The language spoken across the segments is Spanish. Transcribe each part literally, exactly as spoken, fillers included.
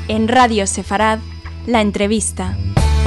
En Radio Sefarad, la entrevista.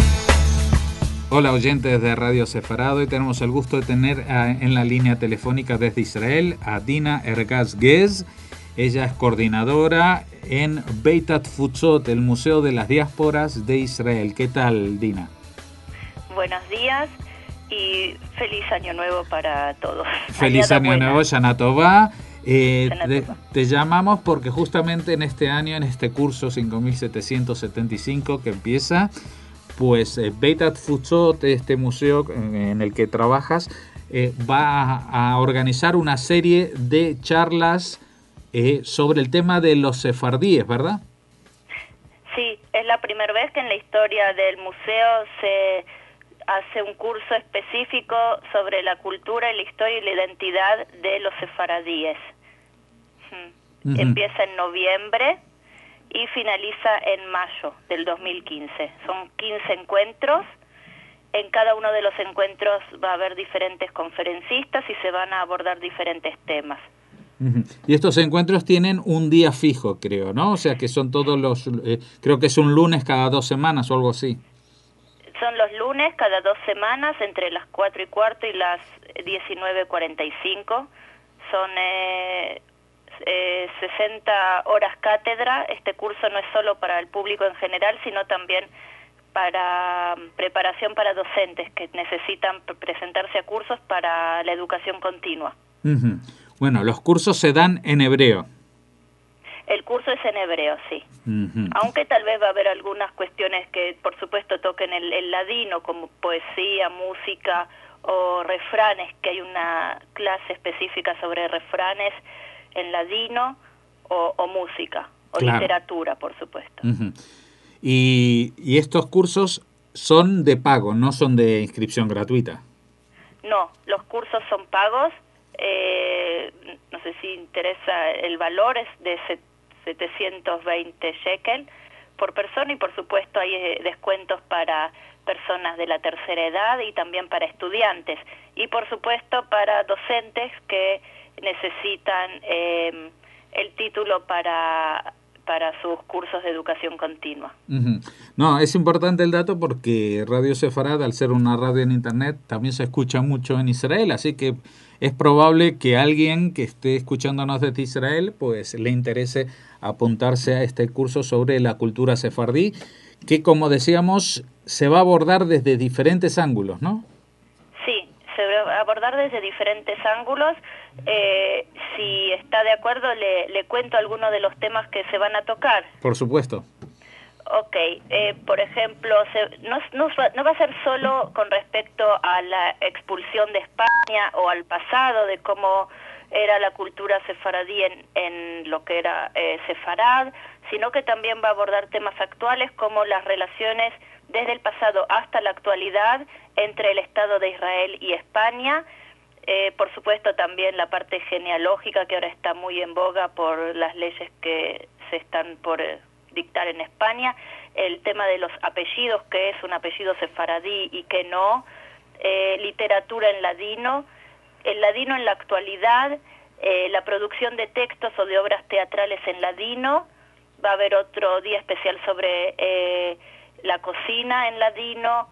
Hola oyentes de Radio Sefarad, hoy tenemos el gusto de tener a, en la línea telefónica desde Israel a Dina Ergaz-Gez. Ella es coordinadora en Beit HaTfutzot, el Museo de las Diásporas de Israel. ¿Qué tal, Dina? Buenos días y feliz año nuevo para todos. Feliz año nuevo, Shana Tová. Eh, te, te llamamos porque justamente en este año, en este curso cinco mil setecientos setenta y cinco que empieza, pues eh, Beit HaTfutzot, este museo en, en el que trabajas, eh, va a, a organizar una serie de charlas eh, sobre el tema de los sefardíes, ¿verdad? Sí, es la primera vez que en la historia del museo se hace un curso específico sobre la cultura, y la historia y la identidad de los sefaradíes. Uh-huh. Empieza en noviembre y finaliza en mayo del dos mil quince. Son quince encuentros. En cada uno de los encuentros va a haber diferentes conferencistas y se van a abordar diferentes temas. Uh-huh. Y estos encuentros tienen un día fijo, creo, ¿no? O sea que son todos los... Eh, creo que es un lunes cada dos semanas o algo así. Son los lunes cada dos semanas entre las cuatro y cuarto y las diecinueve cuarenta y cinco. Son eh, eh, sesenta horas cátedra. Este curso no es solo para el público en general, sino también para preparación para docentes que necesitan presentarse a cursos para la educación continua. Uh-huh. Bueno, los cursos se dan en hebreo. El curso es en hebreo, sí. Uh-huh. Aunque tal vez va a haber algunas cuestiones que, por supuesto, toquen el, el ladino, como poesía, música o refranes, que hay una clase específica sobre refranes en ladino, o, o música, o claro. Literatura, por supuesto. Uh-huh. Y, y estos cursos son de pago, no son de inscripción gratuita. No, los cursos son pagos. Eh, no sé si interesa el valor, es de setecientos veinte shekel por persona, y por supuesto hay eh, descuentos para personas de la tercera edad y también para estudiantes, y por supuesto para docentes que necesitan eh, el título para para sus cursos de educación continua. Uh-huh. No, es importante el dato porque Radio Sefarad, al ser una radio en internet, también se escucha mucho en Israel, así que es probable que alguien que esté escuchándonos desde Israel pues le interese apuntarse a este curso sobre la cultura sefardí, que, como decíamos, se va a abordar desde diferentes ángulos, ¿no? Sí, se va a abordar desde diferentes ángulos. Eh, si está de acuerdo, le, le cuento algunos de los temas que se van a tocar. Por supuesto. Ok, eh, por ejemplo, se, no, no, no va a ser solo con respecto a la expulsión de España o al pasado, de cómo era la cultura sefaradí en, en lo que era eh, Sefarad, sino que también va a abordar temas actuales como las relaciones desde el pasado hasta la actualidad entre el Estado de Israel y España. Eh, por supuesto también la parte genealógica, que ahora está muy en boga por las leyes que se están por eh, dictar en España, el tema de los apellidos, que es un apellido sefaradí y que no, eh, literatura en ladino, el ladino en la actualidad, eh, la producción de textos o de obras teatrales en ladino. Va a haber otro día especial sobre eh, la cocina en ladino,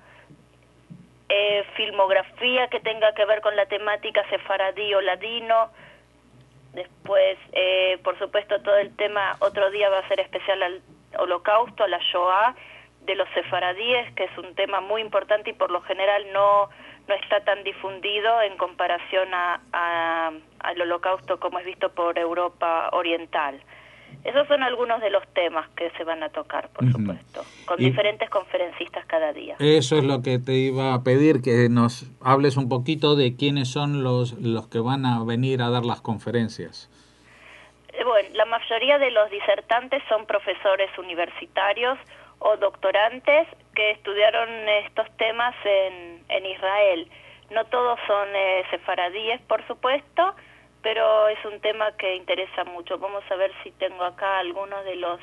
eh, filmografía que tenga que ver con la temática sefaradí o ladino. Después, eh, por supuesto, todo el tema, otro día va a ser especial al holocausto, a la Shoah de los sefaradíes, que es un tema muy importante y por lo general no, no está tan difundido en comparación a, a, al holocausto como es visto por Europa Oriental. Esos son algunos de los temas que se van a tocar, por uh-huh. supuesto, con y diferentes conferencistas cada día. Eso es lo que te iba a pedir, que nos hables un poquito de quiénes son los, los que van a venir a dar las conferencias. Eh, bueno, la mayoría de los disertantes son profesores universitarios o doctorantes que estudiaron estos temas en, en Israel. No todos son eh, sefaradíes, por supuesto, pero es un tema que interesa mucho. Vamos a ver si tengo acá algunos de los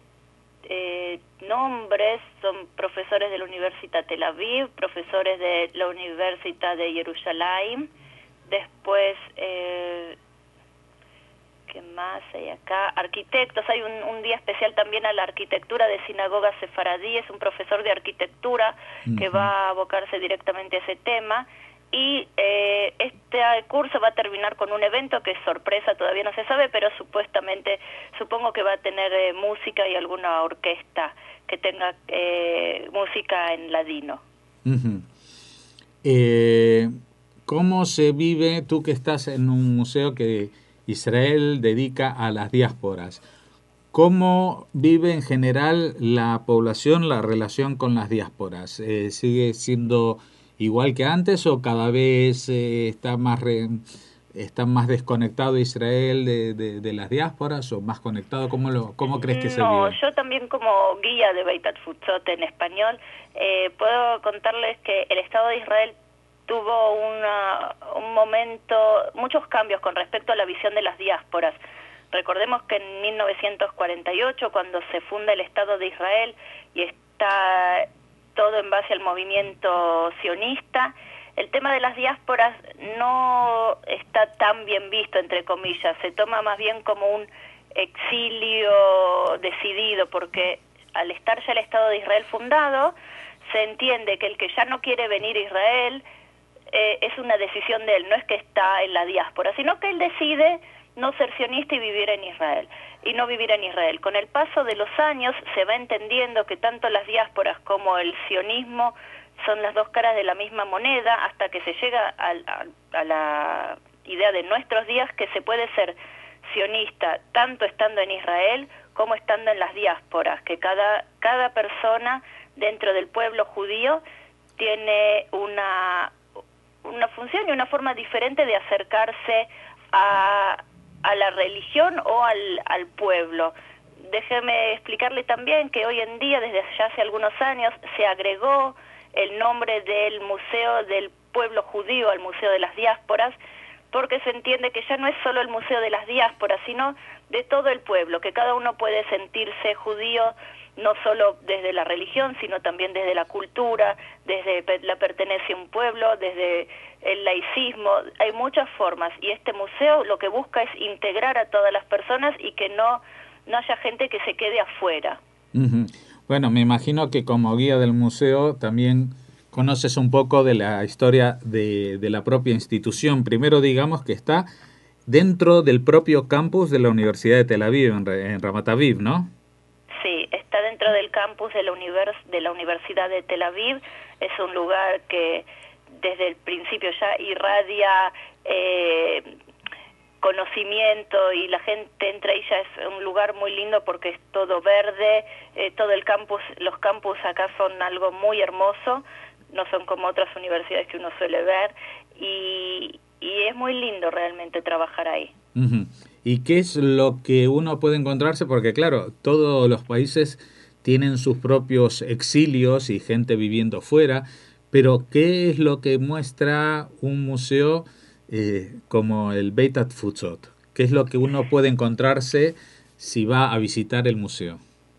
eh, nombres. Son profesores de la Universidad Tel Aviv, profesores de la Universidad de Jerusalén, después eh, ¿qué más hay acá? Arquitectos, hay un, un día especial también a la arquitectura de sinagogas sefaradíes, un profesor de arquitectura uh-huh. que va a abocarse directamente a ese tema. Y eh, este curso va a terminar con un evento que es sorpresa, todavía no se sabe, pero supuestamente, supongo que va a tener eh, música y alguna orquesta que tenga eh, música en ladino. Uh-huh. Eh, ¿Cómo se vive, tú que estás en un museo que Israel dedica a las diásporas? ¿Cómo vive en general la población la relación con las diásporas? Eh, ¿Sigue siendo igual que antes o cada vez eh, está más re, está más desconectado Israel de, de, de las diásporas o más conectado? ¿Cómo, lo, cómo crees que no, se vive? No, yo también como guía de Beit HaTfutzot en español eh, puedo contarles que el Estado de Israel tuvo una, un momento, muchos cambios con respecto a la visión de las diásporas. Recordemos que en mil novecientos cuarenta y ocho, cuando se funda el Estado de Israel y está todo en base al movimiento sionista, el tema de las diásporas no está tan bien visto, entre comillas, se toma más bien como un exilio decidido, porque al estar ya el Estado de Israel fundado, se entiende que el que ya no quiere venir a Israel eh, es una decisión de él, no es que está en la diáspora, sino que él decide no ser sionista y vivir en Israel, y no vivir en Israel. Con el paso de los años se va entendiendo que tanto las diásporas como el sionismo son las dos caras de la misma moneda, hasta que se llega a, a, a la idea de nuestros días que se puede ser sionista tanto estando en Israel como estando en las diásporas, que cada, cada persona dentro del pueblo judío tiene una, una función y una forma diferente de acercarse a a la religión o al, al pueblo. Déjeme explicarle también que hoy en día, desde ya hace algunos años, se agregó el nombre del Museo del Pueblo Judío al Museo de las Diásporas, porque se entiende que ya no es solo el Museo de las Diásporas, sino de todo el pueblo, que cada uno puede sentirse judío no solo desde la religión, sino también desde la cultura, desde la pertenencia a un pueblo, desde el laicismo. Hay muchas formas, y este museo lo que busca es integrar a todas las personas y que no, no haya gente que se quede afuera. Uh-huh. Bueno, me imagino que como guía del museo también conoces un poco de la historia de, de la propia institución. Primero, digamos que está dentro del propio campus de la Universidad de Tel Aviv, en, en Ramat Aviv, ¿no? Sí, está dentro del campus de la, univers de la Universidad de Tel Aviv. Es un lugar que desde el principio ya irradia eh, conocimiento, y la gente entra y ya es un lugar muy lindo porque es todo verde, eh, todo el campus, los campus acá son algo muy hermoso, no son como otras universidades que uno suele ver, y, y es muy lindo realmente trabajar ahí. Uh-huh. ¿Y qué es lo que uno puede encontrarse? Porque claro, todos los países tienen sus propios exilios y gente viviendo fuera, pero ¿qué es lo que muestra un museo eh, como el Beit HaTfutzot? ¿Qué es lo que uno puede encontrarse si va a visitar el museo?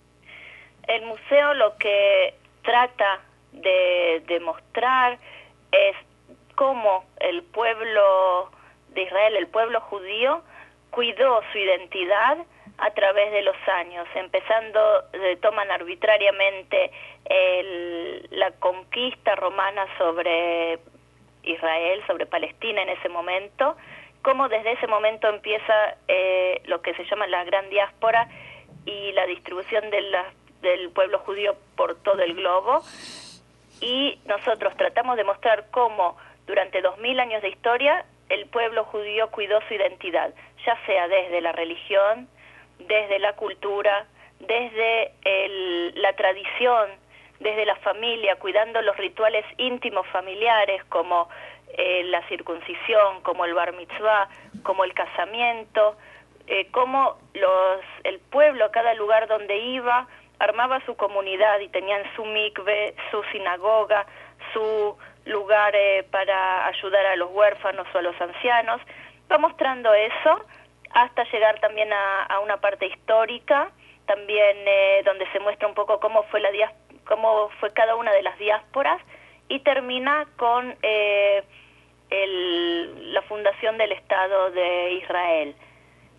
El museo lo que trata de, de mostrar es cómo el pueblo de Israel, el pueblo judío, cuidó su identidad a través de los años, empezando, eh, toman arbitrariamente el, la conquista romana sobre Israel, sobre Palestina en ese momento, cómo desde ese momento empieza eh, lo que se llama la gran diáspora y la distribución de la, del pueblo judío por todo el globo, y nosotros tratamos de mostrar cómo durante dos mil años de historia el pueblo judío cuidó su identidad, ya sea desde la religión, desde la cultura, desde el, la tradición, desde la familia, cuidando los rituales íntimos familiares como eh, la circuncisión, como el bar mitzvah, como el casamiento, eh, como los, el pueblo, cada lugar donde iba, armaba su comunidad y tenían su mikve, su sinagoga, su lugar eh, para ayudar a los huérfanos o a los ancianos. Va mostrando eso hasta llegar también a, a una parte histórica, también eh, donde se muestra un poco cómo fue la diás- cómo fue cada una de las diásporas, y termina con eh, el, la fundación del Estado de Israel.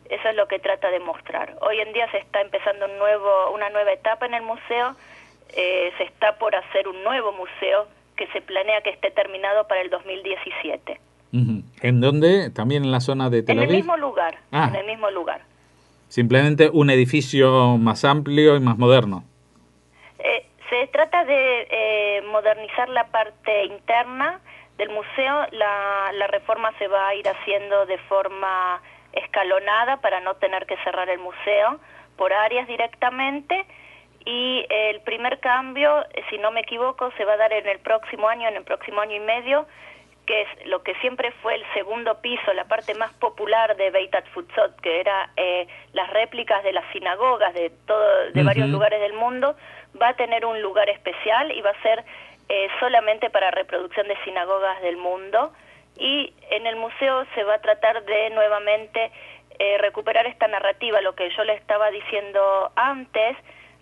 Eso es lo que trata de mostrar. Hoy en día se está empezando un nuevo, una nueva etapa en el museo, eh, se está por hacer un nuevo museo que se planea que esté terminado para el dos mil diecisiete. Uh-huh. ¿En dónde? ¿También en la zona de Tel Aviv? En el mismo lugar, ah. en el mismo lugar. Simplemente un edificio más amplio y más moderno. Eh, se trata de eh, modernizar la parte interna del museo. La, la reforma se va a ir haciendo de forma escalonada para no tener que cerrar el museo por áreas directamente, y el primer cambio, si no me equivoco, se va a dar en el próximo año, en el próximo año y medio, que es lo que siempre fue el segundo piso, la parte más popular de Beit HaTfutzot, que era eh, las réplicas de las sinagogas de todo, de uh-huh. varios lugares del mundo, va a tener un lugar especial y va a ser eh, solamente para reproducción de sinagogas del mundo. Y en el museo se va a tratar de nuevamente eh, recuperar esta narrativa, lo que yo le estaba diciendo antes,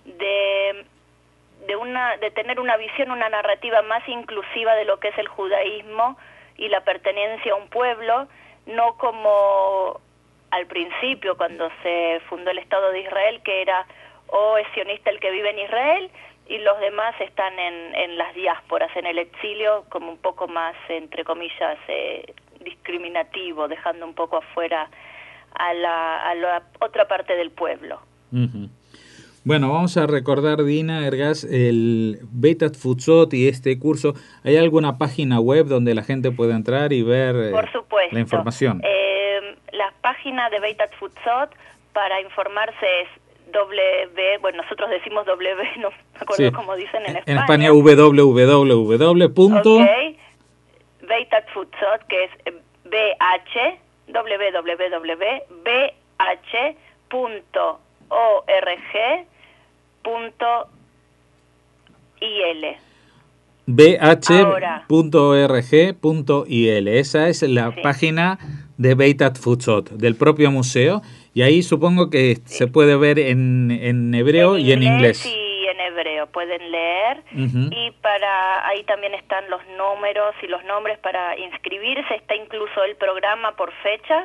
de, de, una, de tener una visión, una narrativa más inclusiva de lo que es el judaísmo y la pertenencia a un pueblo, no como al principio cuando se fundó el Estado de Israel, que era o es sionista el que vive en Israel y los demás están en, en las diásporas, en el exilio, como un poco más, entre comillas, eh, discriminativo, dejando un poco afuera a la, a la otra parte del pueblo. Uh-huh. Bueno, vamos a recordar, Dina Ergaz, el Beit HaTfutzot y este curso. ¿Hay alguna página web donde la gente pueda entrar y ver eh, Por supuesto. la información? Eh, la página de Beit HaTfutzot para informarse es W, bueno, nosotros decimos W, no me acuerdo sí. cómo dicen en España. En España, www. Ok, Beit HaTfutzot, que es B H, www, b h punto org punto i l. b h punto org punto i l. Esa es la sí. página de Beit HaTfutzot, del propio museo, y ahí supongo que sí. se puede ver en, en hebreo en y en inglés. Sí, en hebreo pueden leer, uh-huh. y para ahí también están los números y los nombres para inscribirse, está incluso el programa por fechas,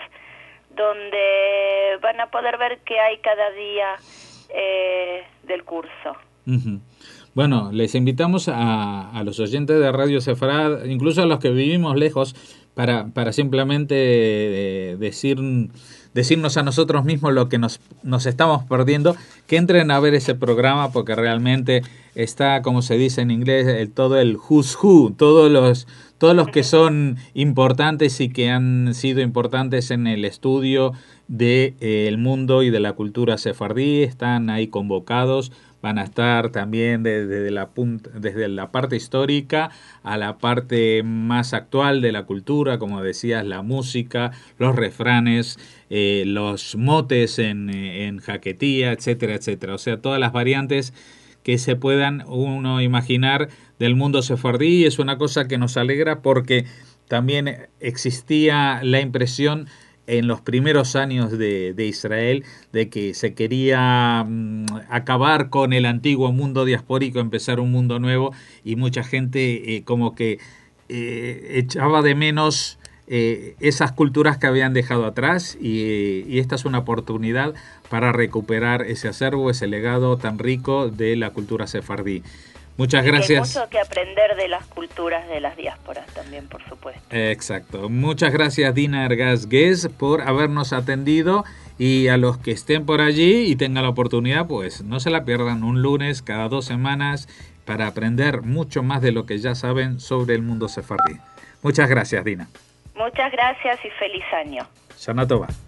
donde van a poder ver qué hay cada día eh, del curso. Uh-huh. Bueno, les invitamos a, a los oyentes de Radio Sefarad, incluso a los que vivimos lejos, para, para simplemente eh, decir, decirnos a nosotros mismos lo que nos, nos estamos perdiendo, que entren a ver ese programa, porque realmente está, como se dice en inglés, el, todo el who's who, todos los, todos los que son importantes y que han sido importantes en el estudio del de, eh, mundo y de la cultura sefardí, están ahí convocados. Van a estar también desde, desde, la punta, desde la parte histórica a la parte más actual de la cultura, como decías, la música, los refranes, eh, los motes en, en jaquetía, etcétera, etcétera. O sea, todas las variantes que se puedan uno imaginar del mundo sefardí. Es una cosa que nos alegra porque también existía la impresión en los primeros años de, de Israel, de que se quería um, acabar con el antiguo mundo diaspórico, empezar un mundo nuevo, y mucha gente eh, como que eh, echaba de menos eh, esas culturas que habían dejado atrás, y, y esta es una oportunidad para recuperar ese acervo, ese legado tan rico de la cultura sefardí. Muchas gracias. Hay mucho que aprender de las culturas de las diásporas también, por supuesto. Exacto. Muchas gracias, Dina Ergaz Guez, por habernos atendido, y a los que estén por allí y tengan la oportunidad, pues no se la pierdan, un lunes cada dos semanas para aprender mucho más de lo que ya saben sobre el mundo sefardí. Muchas gracias, Dina. Muchas gracias y feliz año. Shana Tova.